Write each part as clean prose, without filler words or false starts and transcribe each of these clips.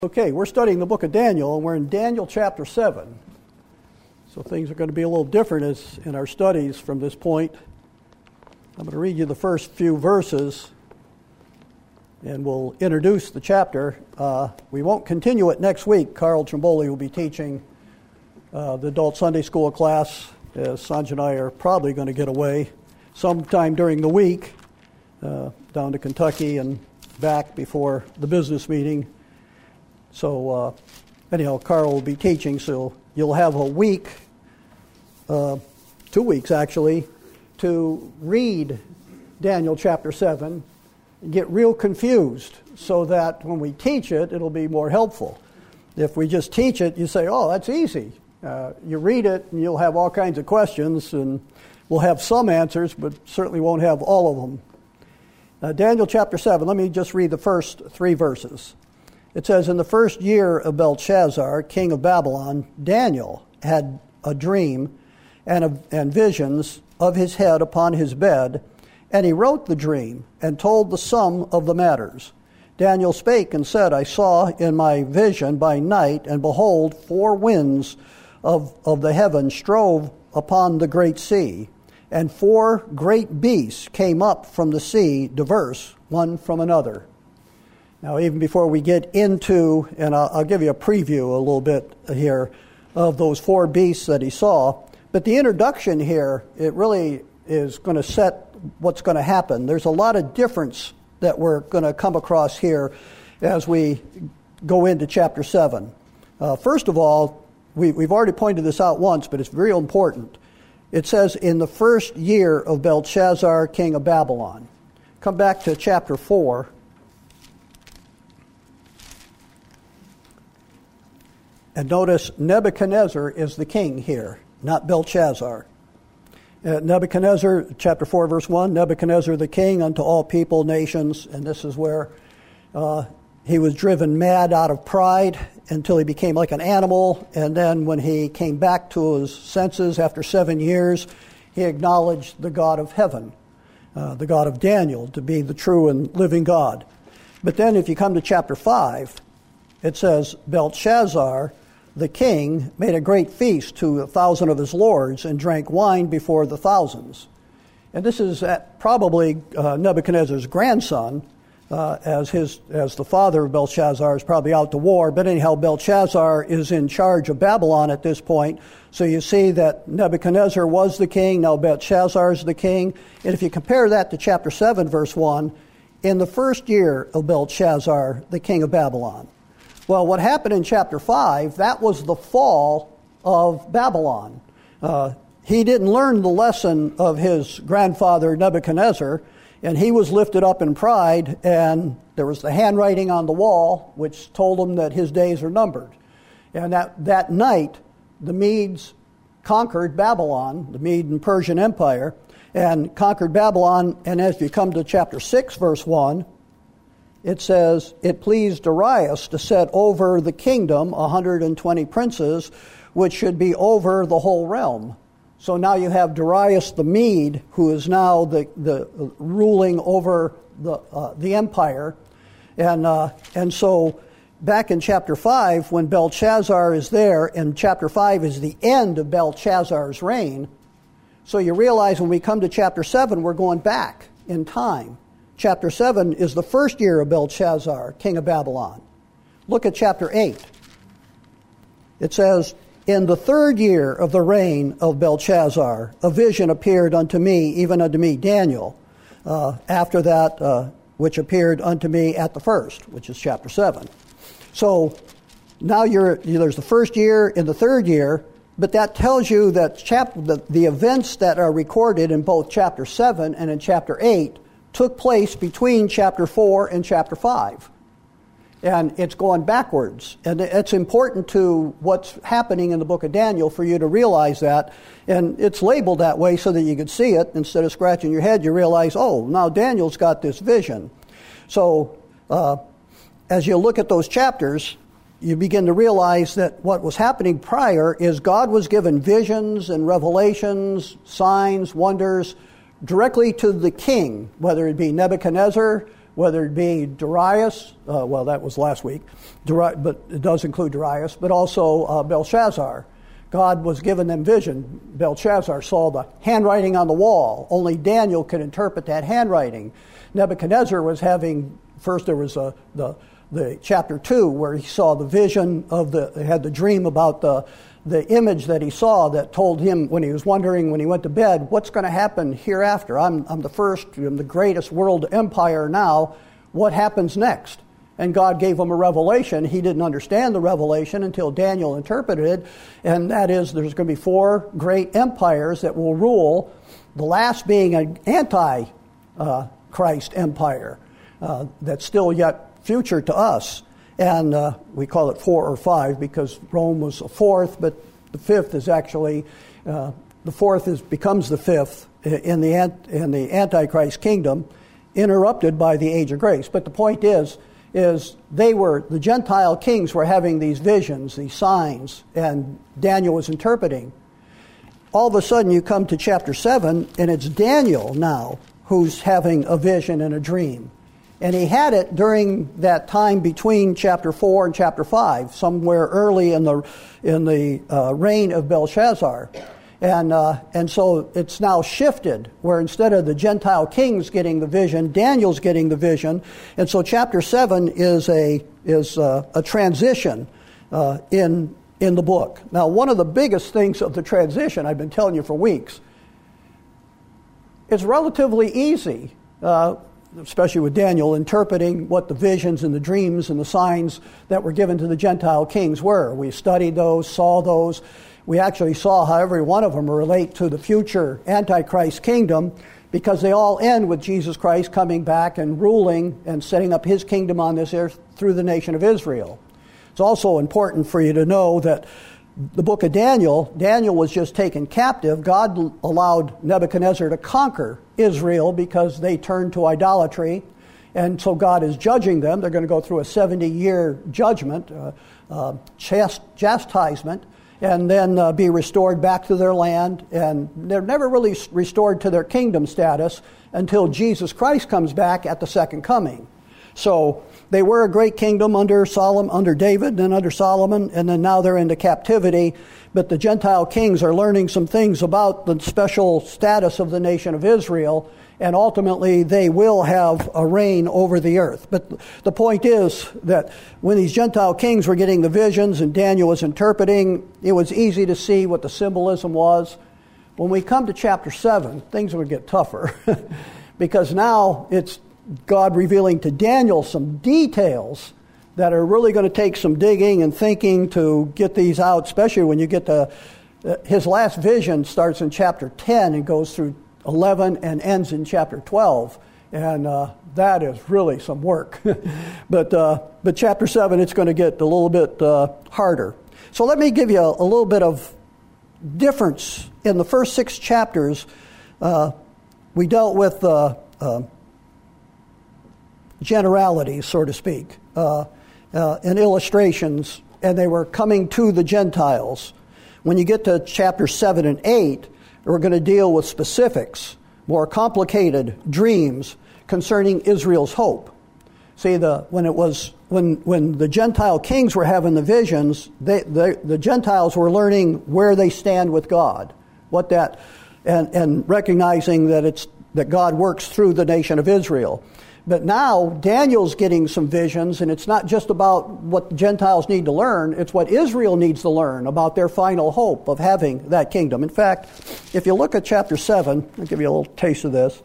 Okay, we're studying the book of Daniel, and we're in Daniel chapter 7. So things are going to be a little different in our studies from this point. I'm going to read you the first few verses, and we'll introduce the chapter. We won't continue it next week. Carl Trimboli will be teaching the adult Sunday school class, as Sanj and I are probably going to get away sometime during the week down to Kentucky and back before the business meeting. So anyhow, Carl will be teaching, so you'll have a week, 2 weeks actually, to read Daniel chapter 7 and get real confused so that when we teach it, it'll be more helpful. If we just teach it, you say, oh, that's easy. You read it and you'll have all kinds of questions, and we'll have some answers, but certainly won't have all of them. Daniel chapter 7, let me just read the first 3 verses. It says, in the first year of Belshazzar, king of Babylon, Daniel had a dream and visions of his head upon his bed, and he wrote the dream and told the sum of the matters. Daniel spake and said, I saw in my vision by night, and behold, 4 winds of the heaven strove upon the great sea, and 4 great beasts came up from the sea, diverse one from another. Now, even before we get into, and I'll give you a preview a little bit here of those 4 beasts that he saw, but the introduction here, it really is going to set what's going to happen. There's a lot of difference that we're going to come across here as we go into chapter 7. First of all, we've already pointed this out once, but it's very important. It says, in the first year of Belshazzar, king of Babylon. Come back to chapter 4. And notice Nebuchadnezzar is the king here, not Belshazzar. Nebuchadnezzar, chapter 4, verse 1, Nebuchadnezzar the king unto all people, nations, and this is where he was driven mad out of pride until he became like an animal, and then when he came back to his senses after 7 years, he acknowledged the God of heaven, the God of Daniel, to be the true and living God. But then if you come to chapter 5, it says, Belshazzar, the king, made a great feast to 1,000 of his lords and drank wine before the thousands. And this is probably Nebuchadnezzar's grandson, as the father of Belshazzar is probably out to war. But anyhow, Belshazzar is in charge of Babylon at this point. So you see that Nebuchadnezzar was the king, now Belshazzar is the king. And if you compare that to chapter 7, verse 1, in the first year of Belshazzar, the king of Babylon. Well, what happened in chapter 5, that was the fall of Babylon. He didn't learn the lesson of his grandfather Nebuchadnezzar, and he was lifted up in pride, and there was the handwriting on the wall which told him that his days are numbered. And that night, the Medes conquered Babylon, the Mede and Persian Empire, and conquered Babylon. And as you come to chapter 6, verse 1, it says, it pleased Darius to set over the kingdom 120 princes, which should be over the whole realm. So now you have Darius the Mede, who is now the ruling over the empire. And so back in chapter 5, when Belshazzar is there, and chapter 5 is the end of Belshazzar's reign, so you realize when we come to chapter 7, we're going back in time. Chapter 7 is the first year of Belshazzar, king of Babylon. Look at chapter 8. It says, in the 3rd year of the reign of Belshazzar, a vision appeared unto me, even unto me, Daniel, after that which appeared unto me at the first, which is chapter 7. So now there's the first year and the 3rd year, but that tells you that the events that are recorded in both chapter 7 and in chapter 8 took place between chapter 4 and chapter 5. And it's going backwards. And it's important to what's happening in the book of Daniel for you to realize that. And it's labeled that way so that you can see it. Instead of scratching your head, you realize, oh, now Daniel's got this vision. So as you look at those chapters, you begin to realize that what was happening prior is God was given visions and revelations, signs, wonders, directly to the king, whether it be Nebuchadnezzar whether it be Darius, well, that was last week, but it does include Darius, but also Belshazzar. God was giving them vision. Belshazzar saw the handwriting on the wall. Only Daniel could interpret that handwriting. Nebuchadnezzar was having, first there was the chapter 2 where he saw the vision of had the dream about the image that he saw that told him when he was wondering when he went to bed, what's going to happen hereafter? I'm the first, I'm the greatest world empire now. What happens next? And God gave him a revelation. He didn't understand the revelation until Daniel interpreted it, and that is there's going to be 4 great empires that will rule, the last being an anti-Christ empire that's still yet future to us. And we call it 4 or 5 because Rome was a 4th, but the 5th is actually, the 4th becomes the 5th in the Antichrist kingdom, interrupted by the age of grace. But the point is the Gentile kings were having these visions, these signs, and Daniel was interpreting. All of a sudden you come to chapter 7, and it's Daniel now who's having a vision and a dream. And he had it during that time between chapter 4 and chapter 5, somewhere early in the reign of Belshazzar. And so it's now shifted, where instead of the Gentile kings getting the vision, Daniel's getting the vision. And so chapter 7 is a transition in the book. Now, one of the biggest things of the transition, I've been telling you for weeks, it's relatively easy, especially with Daniel, interpreting what the visions and the dreams and the signs that were given to the Gentile kings were. We studied those, saw those. We actually saw how every one of them relate to the future Antichrist kingdom, because they all end with Jesus Christ coming back and ruling and setting up his kingdom on this earth through the nation of Israel. It's also important for you to know that the book of Daniel was just taken captive. God allowed Nebuchadnezzar to conquer Israel because they turned to idolatry, and so God is judging them. They're going to go through a 70-year judgment, chastisement, and then be restored back to their land. And they're never really restored to their kingdom status until Jesus Christ comes back at the second coming. So they were a great kingdom under David, and under Solomon, and then now they're into captivity. But the Gentile kings are learning some things about the special status of the nation of Israel, and ultimately they will have a reign over the earth. But the point is that when these Gentile kings were getting the visions and Daniel was interpreting, it was easy to see what the symbolism was. When we come to chapter 7, things would get tougher because now it's God revealing to Daniel some details that are really going to take some digging and thinking to get these out, especially when you get to his last vision starts in chapter 10 and goes through 11 and ends in chapter 12. And that is really some work. But chapter 7, it's going to get a little bit harder. So let me give you a little bit of difference. In the first 6 chapters, we dealt with generalities, so to speak, and illustrations, and they were coming to the Gentiles. When you get to chapter 7 and 8, we're going to deal with specifics, more complicated dreams concerning Israel's hope. See, when the Gentile kings were having the visions, the Gentiles were learning where they stand with God, and recognizing that God works through the nation of Israel. But now Daniel's getting some visions, and it's not just about what the Gentiles need to learn, it's what Israel needs to learn about their final hope of having that kingdom. In fact, if you look at chapter 7, I'll give you a little taste of this.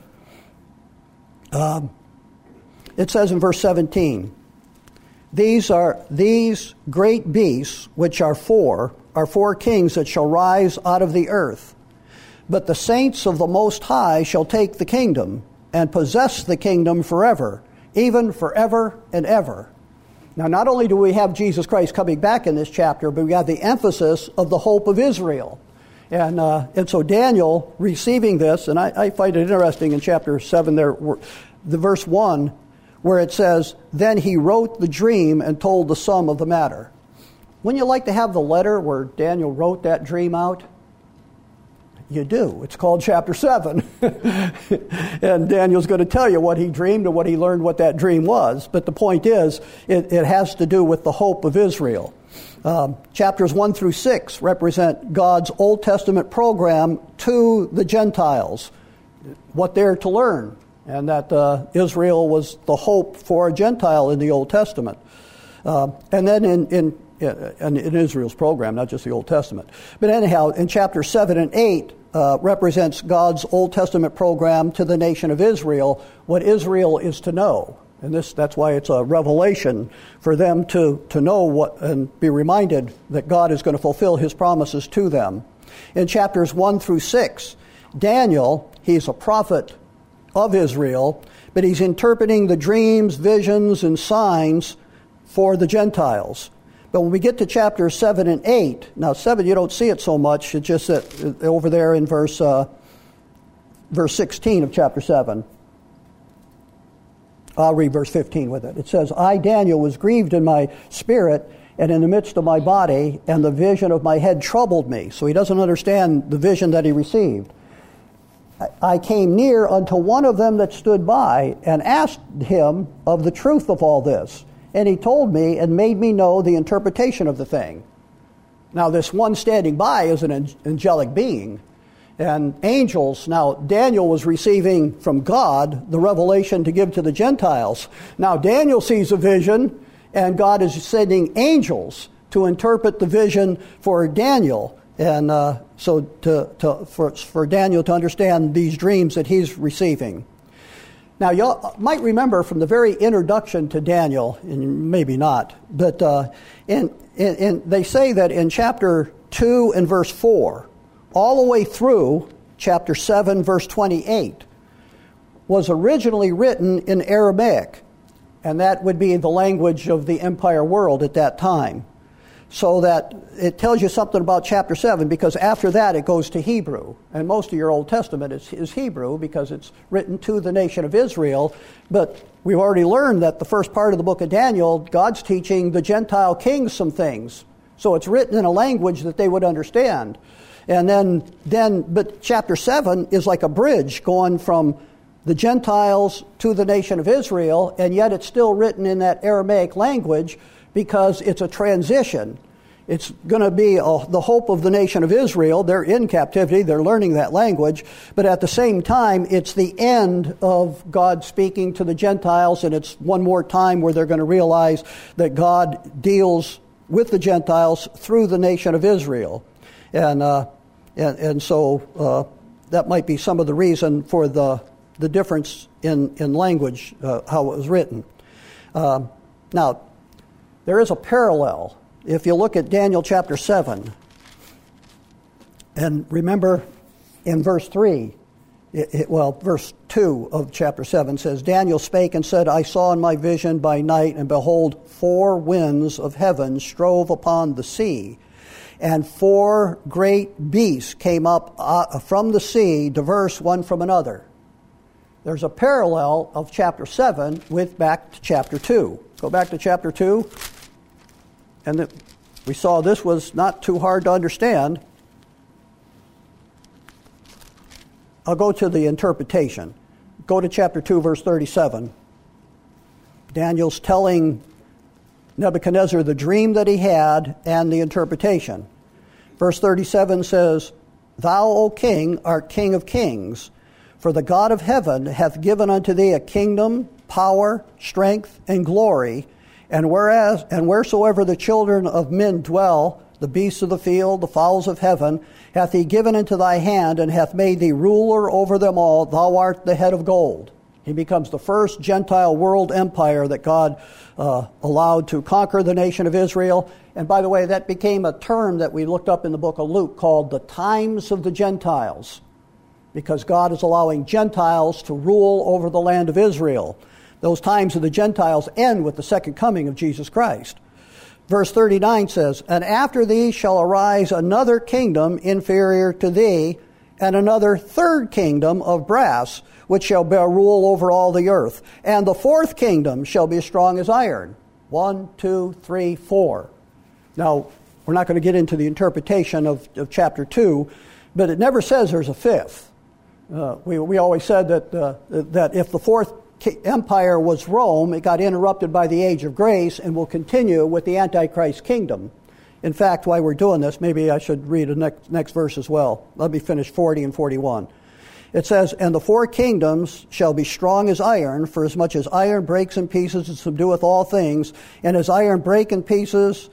It says in verse 17, These great beasts, which are 4 kings that shall rise out of the earth. But the saints of the Most High shall take the kingdom, and possess the kingdom forever, even forever and ever. Now, not only do we have Jesus Christ coming back in this chapter, but we have the emphasis of the hope of Israel. And so Daniel receiving this, and I find it interesting in chapter 7 there, the verse 1, where it says, Then he wrote the dream and told the sum of the matter. Wouldn't you like to have the letter where Daniel wrote that dream out? You do. It's called chapter 7. And Daniel's going to tell you what he dreamed and what he learned what that dream was. But the point is, it has to do with the hope of Israel. Chapters 1 through 6 represent God's Old Testament program to the Gentiles, what they're to learn, and that Israel was the hope for a Gentile in the Old Testament. And then in Israel's program, not just the Old Testament. But anyhow, in chapters 7 and 8 represents God's Old Testament program to the nation of Israel, what Israel is to know. And that's why it's a revelation for them to know what and be reminded that God is going to fulfill his promises to them. In chapters 1 through 6, Daniel, he's a prophet of Israel, but he's interpreting the dreams, visions, and signs for the Gentiles. But when we get to chapters 7 and 8, now 7 you don't see it so much, it's just that over there in verse 16 of chapter 7. I'll read verse 15 with it. It says, I, Daniel, was grieved in my spirit and in the midst of my body, and the vision of my head troubled me. So he doesn't understand the vision that he received. I came near unto one of them that stood by and asked him of the truth of all this. And he told me and made me know the interpretation of the thing. Now this one standing by is an angelic being. And angels, now Daniel was receiving from God the revelation to give to the Gentiles. Now Daniel sees a vision, and God is sending angels to interpret the vision for Daniel. And for Daniel to understand these dreams that he's receiving. Now, you might remember from the very introduction to Daniel, and maybe not, but they say that in chapter 2 and verse 4, all the way through chapter 7, verse 28, was originally written in Aramaic, and that would be the language of the empire world at that time. So that it tells you something about chapter 7, because after that it goes to Hebrew. And most of your Old Testament is Hebrew because it's written to the nation of Israel. But we've already learned that the first part of the book of Daniel, God's teaching the Gentile kings some things. So it's written in a language that they would understand. And but chapter 7 is like a bridge going from the Gentiles to the nation of Israel, and yet it's still written in that Aramaic language, because it's a transition. It's going to be the hope of the nation of Israel. They're in captivity. They're learning that language. But at the same time, it's the end of God speaking to the Gentiles, and it's one more time where they're going to realize that God deals with the Gentiles through the nation of Israel. And so that might be some of the reason for the difference in language, how it was written. Now, there is a parallel. If you look at Daniel chapter 7, and remember in verse 3, verse 2 of chapter 7 says, Daniel spake and said, I saw in my vision by night, and behold, 4 winds of heaven strove upon the sea, and 4 great beasts came up from the sea, diverse one from another. There's a parallel of chapter 7 with back to chapter 2. Go back to chapter 2. And we saw this was not too hard to understand. I'll go to the interpretation. Go to chapter 2, verse 37. Daniel's telling Nebuchadnezzar the dream that he had and the interpretation. Verse 37 says, Thou, O king, art king of kings, for the God of heaven hath given unto thee a kingdom, power, strength, and glory, and wheresoever the children of men dwell, the beasts of the field, the fowls of heaven, hath he given into thy hand, and hath made thee ruler over them all. Thou art the head of gold. He becomes the first Gentile world empire that God allowed to conquer the nation of Israel. And by the way, that became a term that we looked up in the book of Luke called the times of the Gentiles, because God is allowing Gentiles to rule over the land of Israel. Those times of the Gentiles end with the second coming of Jesus Christ. Verse 39 says, And after thee shall arise another kingdom inferior to thee, and another third kingdom of brass, which shall bear rule over all the earth. And the fourth kingdom shall be as strong as iron. 1, 2, 3, 4. Now, we're not going to get into the interpretation of chapter 2, But it never says there's a fifth. We always said that if the fourth empire was Rome, it got interrupted by the age of grace and will continue with the Antichrist kingdom. In fact, while we're doing this, maybe I should read the next verse as well. Let me finish 40 and 41. It says, "And the four kingdoms shall be strong as iron, for as much as iron breaks in pieces and subdueth all things, and as iron break in pieces,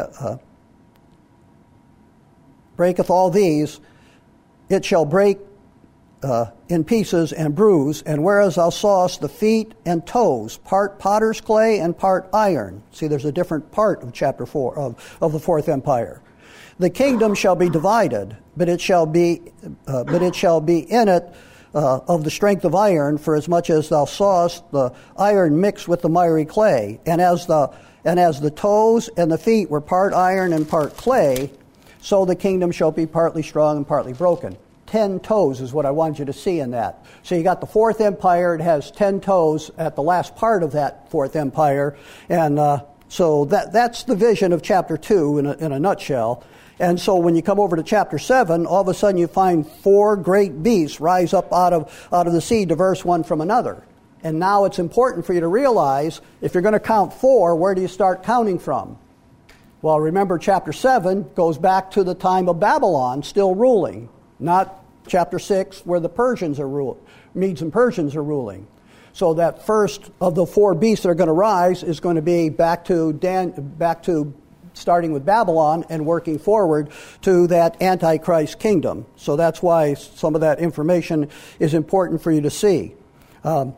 breaketh all these, it shall break in pieces and bruise. And whereas thou sawest the feet and toes, part potter's clay and part iron." See, there's a different part of chapter 4 of the fourth empire. "The kingdom shall be divided, but it shall be in it of the strength of iron, for as much as thou sawest the iron mixed with the miry clay, and as the toes and the feet were part iron and part clay, so the kingdom shall be partly strong and partly broken." 10 toes is what I wanted you to see in that. So you got the fourth empire. It has 10 toes at the last part of that fourth empire, and so that's the vision of chapter 2 in a nutshell. And so when you come over to chapter 7, all of a sudden you find 4 great beasts rise up out of the sea, diverse one from another. And now it's important for you to realize, if you're going to count 4, where do you start counting from? Well, remember chapter 7 goes back to the time of Babylon still ruling, not chapter 6 where the Medes and Persians are ruling. So that first of the 4 beasts that are going to rise is going to be back to starting with Babylon and working forward to that Antichrist kingdom. So that's why some of that information is important for you to see. Let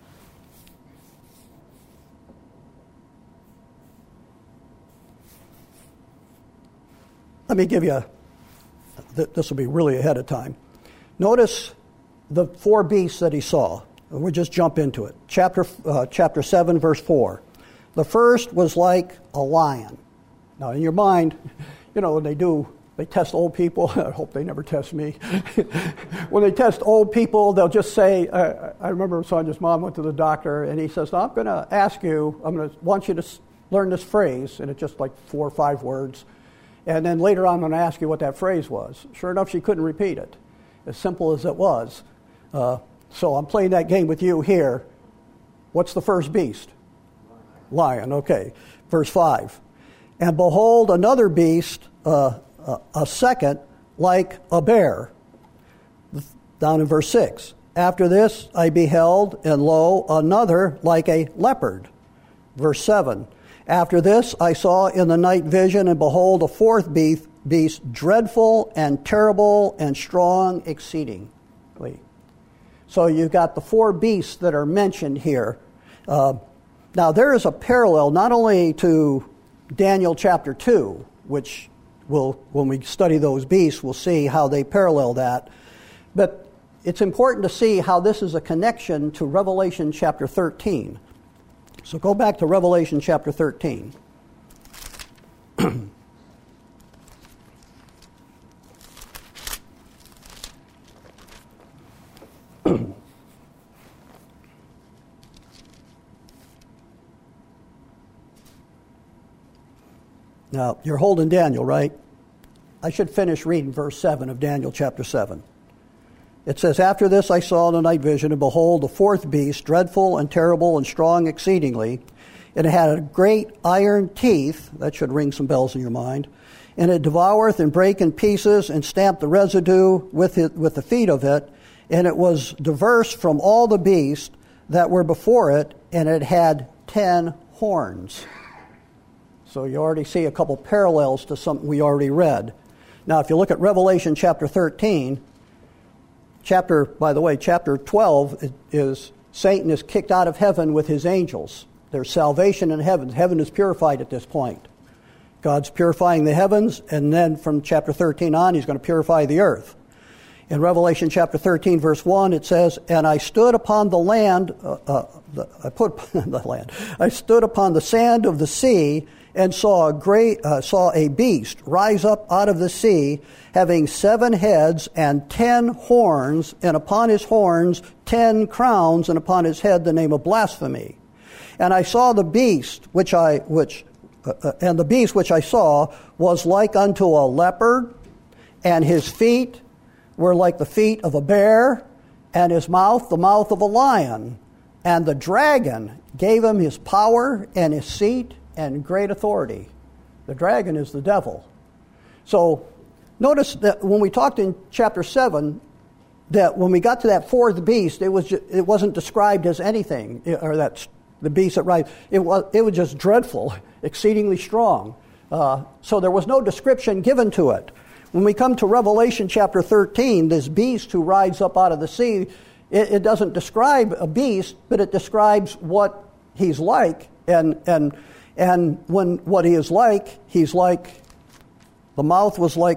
me give you, this will be really ahead of time. Notice the 4 beasts that he saw. We'll just jump into it. Chapter 7, verse 4. "The first was like a lion." Now, in your mind, when they test old people. I hope they never test me. When they test old people, they'll just say, I remember Sonia's mom went to the doctor, and he says, "Now, I'm going to want you to learn this phrase," and it's just like 4 or 5 words. And then later on, I'm going to ask you what that phrase was. Sure enough, she couldn't repeat it, as simple as it was. So I'm playing that game with you here. What's the first beast? Lion, okay. Verse 5. "And behold, another beast, a second, like a bear." Down in verse 6. "After this I beheld, and lo, another like a leopard." Verse 7. "After this I saw in the night vision, and behold, a fourth beast, dreadful and terrible and strong exceedingly." So you've got the 4 beasts that are mentioned here. Now there is a parallel not only to Daniel chapter 2, which when we study those beasts, we'll see how they parallel that. But it's important to see how this is a connection to Revelation chapter 13. So go back to Revelation chapter 13. Now, you're holding Daniel, right? I should finish reading verse 7 of Daniel chapter 7. It says, "After this I saw in the night vision, and behold, the fourth beast, dreadful and terrible and strong exceedingly. And it had a great iron teeth," that should ring some bells in your mind, "and it devoureth and brake in pieces, and stamped the residue with the feet of it. And it was diverse from all the beasts that were before it, and it had 10 horns." So you already see a couple parallels to something we already read. Now, if you look at Revelation chapter 13, chapter 12 is Satan is kicked out of heaven with his angels. There's salvation in heaven. Heaven is purified at this point. God's purifying the heavens, and then from chapter 13 on, he's going to purify the earth. In Revelation chapter 13, verse 1, it says, "And I stood upon the land, I stood upon the sand of the sea, and saw a beast rise up out of the sea, having 7 heads and 10 horns, and upon his horns 10 crowns, and upon his head the name of blasphemy. And I saw the beast which I saw was like unto a leopard, and his feet were like the feet of a bear, and his mouth the mouth of a lion. And the dragon gave him his power and his seat and great authority. The dragon is the devil. So notice that when we talked in chapter 7, that when we got to that fourth beast, it wasn't described as anything, or that's the beast that rides. It was just dreadful, exceedingly strong. So there was no description given to it. When we come to Revelation chapter 13, this beast who rides up out of the sea, it doesn't describe a beast, but it describes what he's like. And when what he is like, he's like, the mouth was like,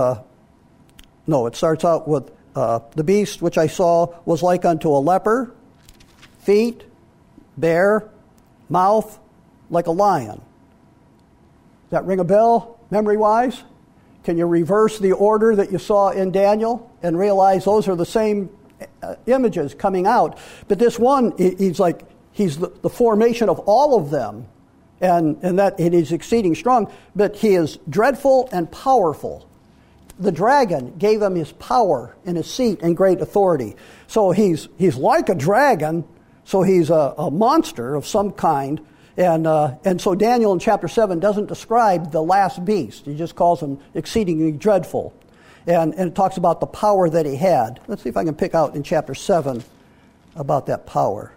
it starts out with, the beast which I saw was like unto a leper, feet, bear, mouth, like a lion. Does that ring a bell, memory-wise? Can you reverse the order that you saw in Daniel and realize those are the same images coming out? But this one, he's the formation of all of them, and that it is exceeding strong, but he is dreadful and powerful. The dragon gave him his power and his seat and great authority. So he's like a dragon, so he's a monster of some kind. And so Daniel in chapter 7 doesn't describe the last beast. He just calls him exceedingly dreadful. And it talks about the power that he had. Let's see if I can pick out in chapter 7 about that power.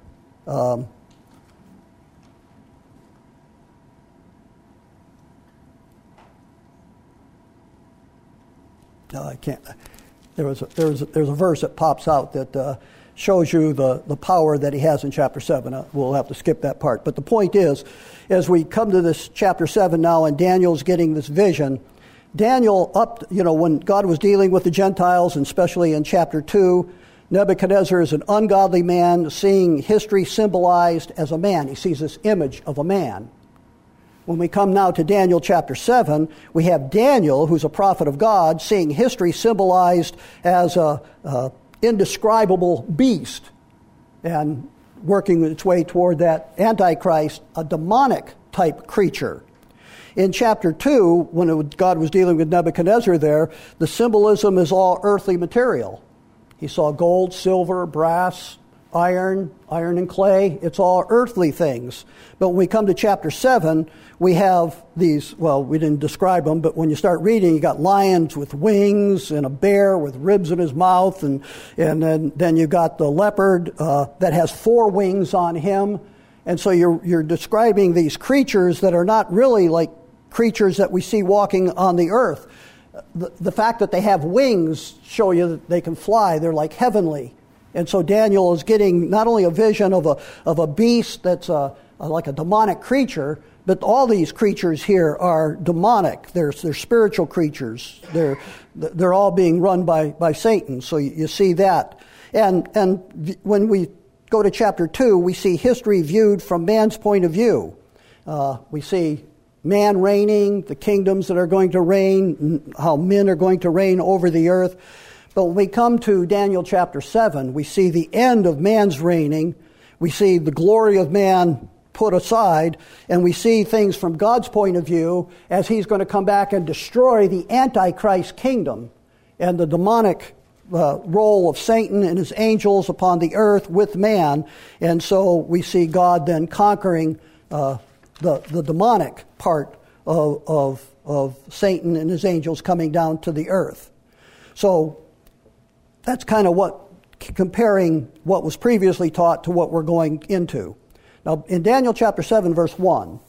No, I can't. There's a verse that pops out that shows you the power that he has in chapter 7. We'll have to skip that part. But the point is, as we come to this chapter 7 now, and Daniel's getting this vision, Daniel when God was dealing with the Gentiles, and especially in chapter 2, Nebuchadnezzar is an ungodly man, seeing history symbolized as a man. He sees this image of a man. When we come now to Daniel chapter 7, we have Daniel, who's a prophet of God, seeing history symbolized as a indescribable beast, and working its way toward that Antichrist, a demonic type creature. In chapter 2, when God was dealing with Nebuchadnezzar there, the symbolism is all earthly material. He saw gold, silver, brass, iron and clay. It's all earthly things. But when we come to chapter 7, we have these, we didn't describe them, but when you start reading, you got lions with wings and a bear with ribs in his mouth, and then you got the leopard that has 4 wings on him. And so you're describing these creatures that are not really like creatures that we see walking on the earth. The fact that they have wings show you that they can fly. They're like heavenly. And so Daniel is getting not only a vision of a beast that's like a demonic creature, but all these creatures here are demonic. They're spiritual creatures. They're all being run by Satan. So you see that. And when we go to chapter 2, we see history viewed from man's point of view. We see man reigning, the kingdoms that are going to reign, how men are going to reign over the earth. But when we come to Daniel chapter 7, we see the end of man's reigning. We see the glory of man put aside, and we see things from God's point of view as he's going to come back and destroy the Antichrist kingdom and the demonic role of Satan and his angels upon the earth with man. And so we see God then conquering the demonic part of Satan and his angels coming down to the earth. So that's kind of comparing what was previously taught to what we're going into. Now, in Daniel chapter 7, verse 1,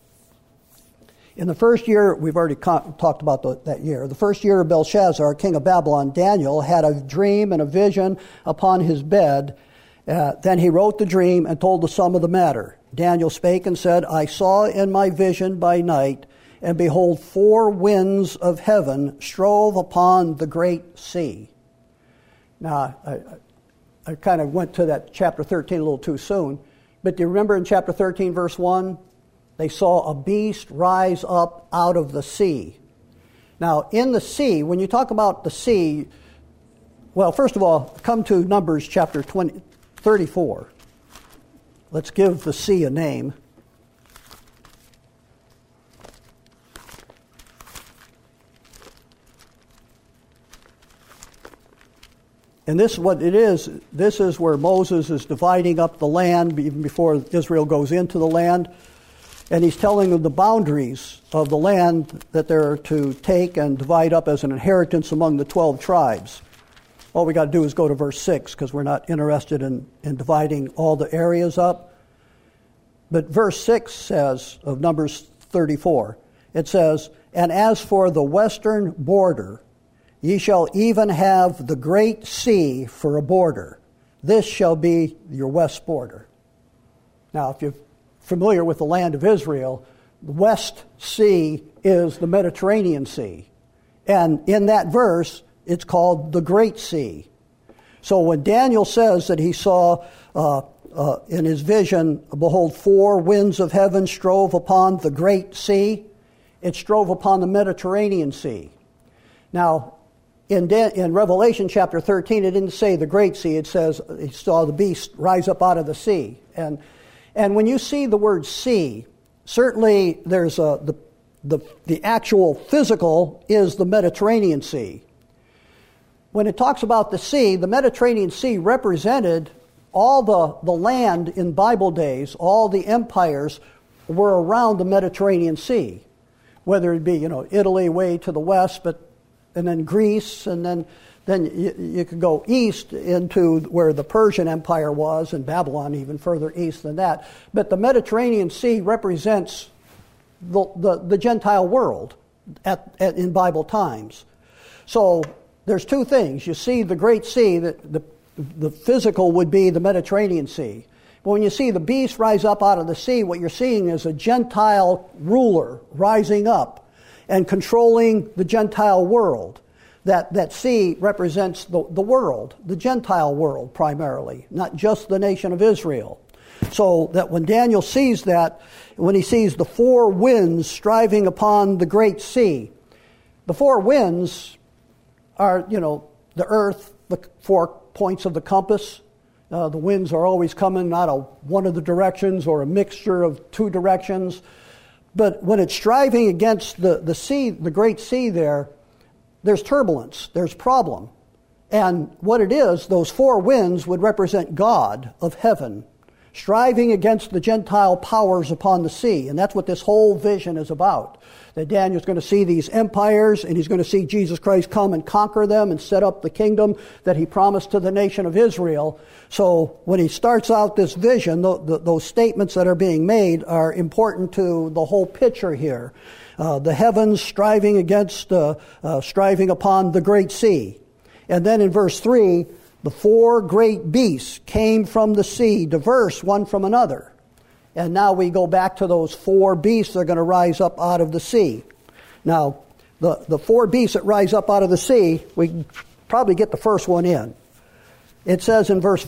in the first year, we've already talked about that year, the first year of Belshazzar, king of Babylon, Daniel had a dream and a vision upon his bed. Then he wrote the dream and told the sum of the matter. Daniel spake and said, I saw in my vision by night, and behold, 4 winds of heaven strove upon the great sea. Now, I kind of went to that chapter 13 a little too soon, but do you remember in chapter 13, verse 1? They saw a beast rise up out of the sea. Now, in the sea, when you talk about the sea, well, first of all, come to Numbers chapter 34. Let's give the sea a name. And this is what it is. This is where Moses is dividing up the land even before Israel goes into the land. And he's telling them the boundaries of the land that they're to take and divide up as an inheritance among the 12 tribes. All we got to do is go to verse 6 because we're not interested in dividing all the areas up. But verse 6 says, of Numbers 34, it says, "And as for the western border, ye shall even have the great sea for a border. This shall be your west border." Now, if you're familiar with the land of Israel, the West Sea is the Mediterranean Sea. And in that verse, it's called the Great Sea. So when Daniel says that he saw in his vision, behold, 4 winds of heaven strove upon the Great Sea, it strove upon the Mediterranean Sea. Now, in Revelation chapter 13, it didn't say the Great Sea. It says he saw the beast rise up out of the sea. And when you see the word sea, certainly there's the actual physical is the Mediterranean Sea. When it talks about the sea, the Mediterranean Sea represented all the land in Bible days. All the empires were around the Mediterranean Sea, whether it be Italy way to the west, and then Greece, and then you could go east into where the Persian Empire was, and Babylon even further east than that. But the Mediterranean Sea represents the Gentile world in Bible times. So there's 2 things. You see the Great Sea, the physical would be the Mediterranean Sea. But when you see the beast rise up out of the sea, what you're seeing is a Gentile ruler rising up and controlling the Gentile world. That sea represents the world, the Gentile world primarily, not just the nation of Israel. So that when Daniel sees that, when he sees the 4 winds striving upon the Great Sea, the 4 winds are, the earth, the 4 points of the compass. The winds are always coming out of one of the directions or a mixture of 2 directions. But when it's striving against the sea, the Great Sea there's turbulence, there's problem. And what it is, those 4 winds would represent God of heaven, striving against the Gentile powers upon the sea. And that's what this whole vision is about. That Daniel's going to see these empires, and he's going to see Jesus Christ come and conquer them and set up the kingdom that he promised to the nation of Israel. So when he starts out this vision, those statements that are being made are important to the whole picture here. The heavens striving upon the Great Sea. And then in verse 3, the 4 great beasts came from the sea, diverse one from another. And now we go back to those 4 beasts that are going to rise up out of the sea. Now, the 4 beasts that rise up out of the sea, we can probably get the first one in. It says in verse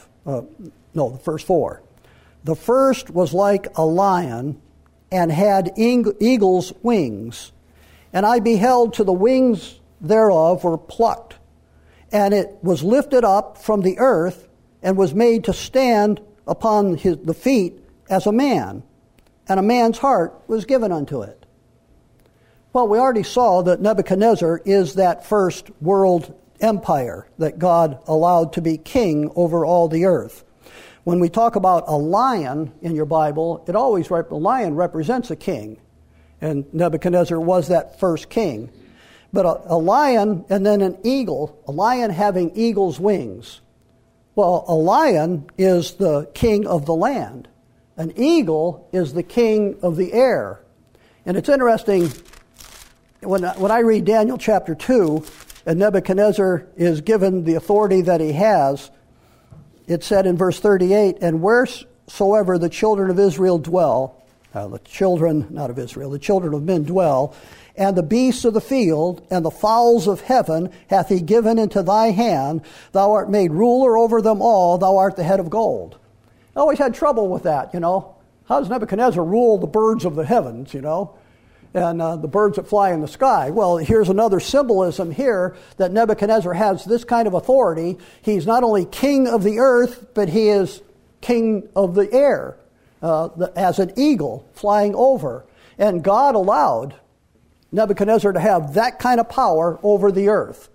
verse 4. "The first was like a lion and had eagle's wings. And I beheld till the wings thereof were plucked. And it was lifted up from the earth and was made to stand upon the feet as a man, and a man's heart was given unto it." Well, we already saw that Nebuchadnezzar is that first world empire that God allowed to be king over all the earth. When we talk about a lion in your Bible, a lion represents a king, and Nebuchadnezzar was that first king. But a lion and then an eagle, a lion having eagle's wings. Well, a lion is the king of the land. An eagle is the king of the air. And it's interesting, when I read Daniel chapter 2, and Nebuchadnezzar is given the authority that he has, it said in verse 38, "And wheresoever the children of Israel dwell," the children of men dwell, "and the beasts of the field and the fowls of heaven hath he given into thy hand. Thou art made ruler over them all. Thou art the head of gold." I always had trouble with that, How does Nebuchadnezzar rule the birds of the heavens, and the birds that fly in the sky? Well, here's another symbolism here that Nebuchadnezzar has this kind of authority. He's not only king of the earth, but he is king of the air, as an eagle flying over. And God allowed Nebuchadnezzar to have that kind of power over the earth.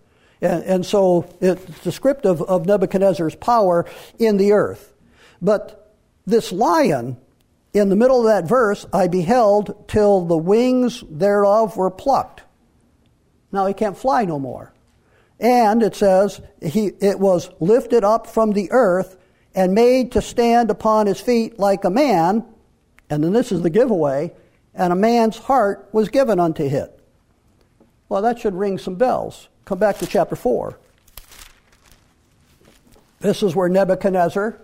And so it's descriptive of Nebuchadnezzar's power in the earth. But this lion, in the middle of that verse, I beheld till the wings thereof were plucked. Now he can't fly no more. And it says, it was lifted up from the earth and made to stand upon his feet like a man. And then this is the giveaway. And a man's heart was given unto it. Well, that should ring some bells. Come back to chapter 4. This is where Nebuchadnezzar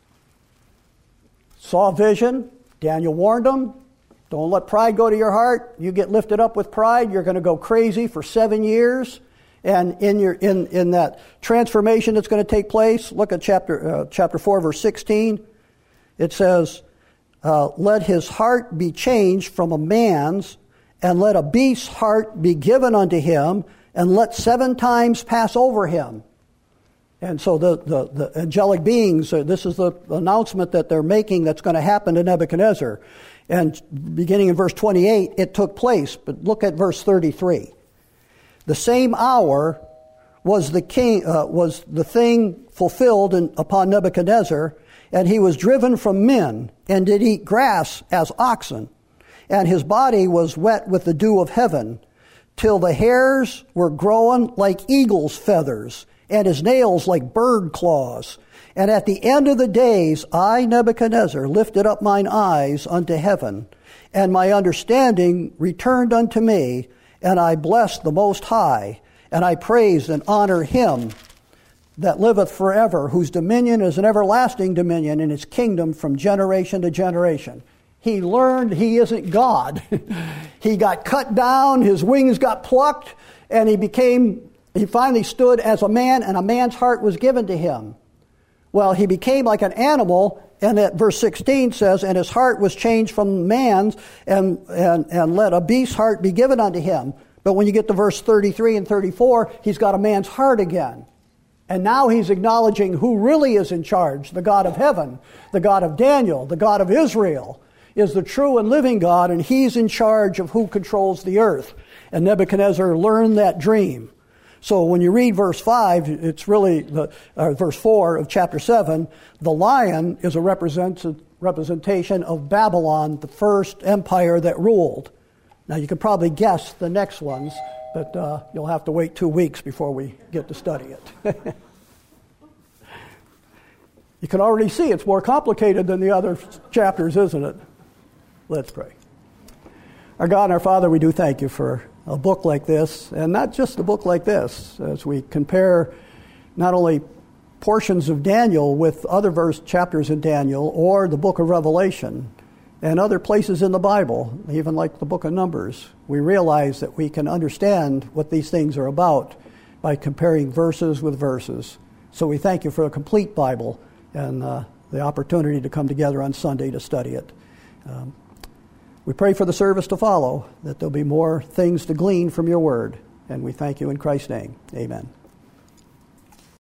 saw a vision. Daniel warned him, don't let pride go to your heart. You get lifted up with pride, you're going to go crazy for 7 years. And in that transformation that's going to take place, look at chapter 4, verse 16. It says, let his heart be changed from a man's, and let a beast's heart be given unto him, and let 7 times pass over him. And so the angelic beings, this is the announcement that they're making that's going to happen to Nebuchadnezzar. And beginning in verse 28, it took place. But look at verse 33. The same hour was the thing fulfilled upon Nebuchadnezzar, and he was driven from men, and did eat grass as oxen, and his body was wet with the dew of heaven, till the hairs were growing like eagle's feathers, and his nails like bird claws. And at the end of the days, I, Nebuchadnezzar, lifted up mine eyes unto heaven, and my understanding returned unto me, and I blessed the Most High, and I praised and honor him that liveth forever, whose dominion is an everlasting dominion, and his kingdom from generation to generation. He learned he isn't God. He got cut down, his wings got plucked, and he finally stood as a man, and a man's heart was given to him. Well, he became like an animal, and at verse 16 says, and his heart was changed from man's, and let a beast's heart be given unto him. But when you get to verse 33 and 34, he's got a man's heart again. And now he's acknowledging who really is in charge. The God of heaven, the God of Daniel, the God of Israel is the true and living God, and he's in charge of who controls the earth. And Nebuchadnezzar learned that dream. So when you read verse 5, it's really verse 4 of chapter 7, the lion is a representation of Babylon, the first empire that ruled. Now you could probably guess the next ones, but you'll have to wait 2 weeks before we get to study it. You can already see it's more complicated than the other chapters, isn't it? Let's pray. Our God and our Father, we do thank you for a book like this, and not just a book like this, as we compare not only portions of Daniel with other chapters in Daniel or the book of Revelation and other places in the Bible, even like the book of Numbers. We realize that we can understand what these things are about by comparing verses with verses. So we thank you for a complete Bible and the opportunity to come together on Sunday to study it. We pray for the service to follow, that there'll be more things to glean from your word. And we thank you in Christ's name. Amen.